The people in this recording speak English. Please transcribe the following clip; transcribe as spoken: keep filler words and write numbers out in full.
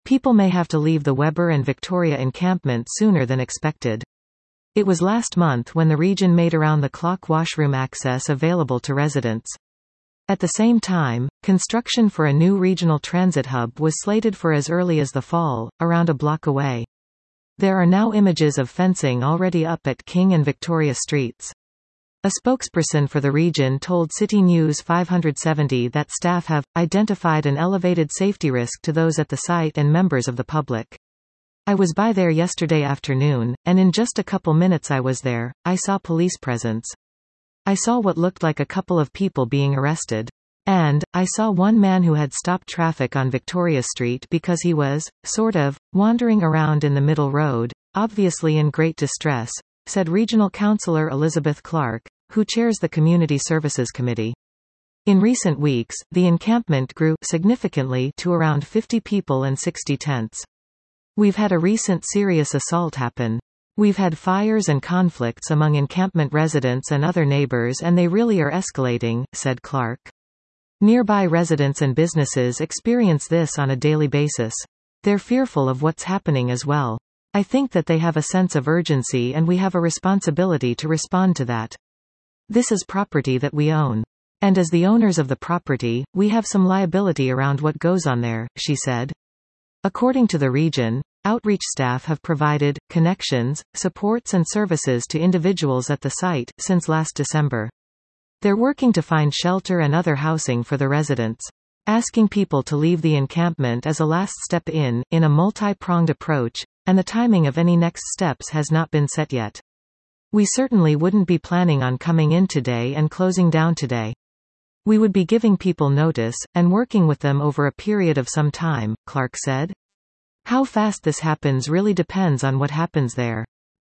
People may have to leave the Weber and Victoria encampment sooner than expected. It was last month when the region made around-the-clock washroom access available to residents. At the same time, construction for a new regional transit hub was slated for as early as the fall, around a block away. There are now images of fencing already up at King and Victoria Streets. A spokesperson for the region told City News five seventy that staff have identified an elevated safety risk to those at the site and members of the public. I was by there yesterday afternoon, and in just a couple minutes I was there, I saw police presence. I saw what looked like a couple of people being arrested. And, I saw one man who had stopped traffic on Victoria Street because he was, sort of, wandering around in the middle road, obviously in great distress, said Regional Councillor Elizabeth Clark, who chairs the Community Services Committee. In recent weeks, the encampment grew significantly to around fifty people and sixty tents. We've had a recent serious assault happen. We've had fires and conflicts among encampment residents and other neighbors, and they really are escalating, said Clark. Nearby residents and businesses experience this on a daily basis. They're fearful of what's happening as well. I think that they have a sense of urgency and we have a responsibility to respond to that. This is property that we own. And as the owners of the property, we have some liability around what goes on there, she said. According to the region, outreach staff have provided connections, supports and services to individuals at the site since last December. They're working to find shelter and other housing for the residents. Asking people to leave the encampment as a last step in, in a multi-pronged approach, and the timing of any next steps has not been set yet. We certainly wouldn't be planning on coming in today and closing down today. We would be giving people notice, and working with them over a period of some time, Clark said. How fast this happens really depends on what happens there.